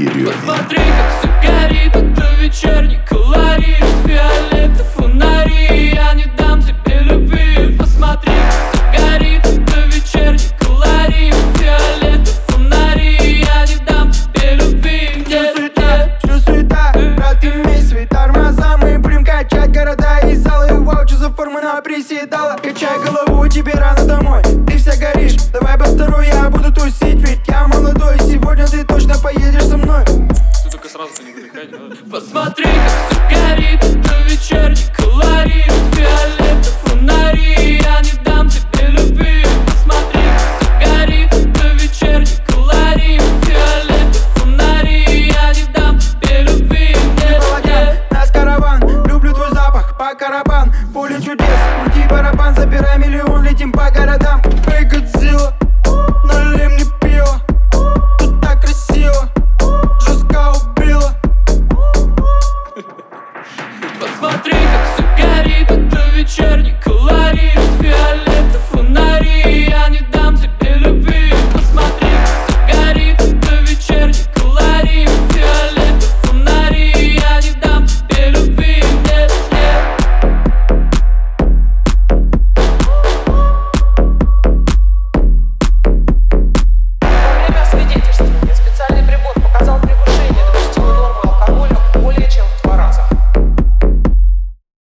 период. Посмотри, как все горит, это вечерний колорит. Фиолет и фонари, я не дам тебе любви. Посмотри, как все горит, это вечерний колорит. Фиолет и фонари, я не дам тебе любви. Что суета, брат, имей свои тормоза. Мы будем качать города и залы. Вау, что за форма на приседала. Качай голову, тебе рано домой. Ты вся горишь, давай по второй, я буду тусить. Ведь я молодой, сегодня ты точно поедешь со мной. Ты только сразу не выдыхай. Посмотри, как все горит, это вечерний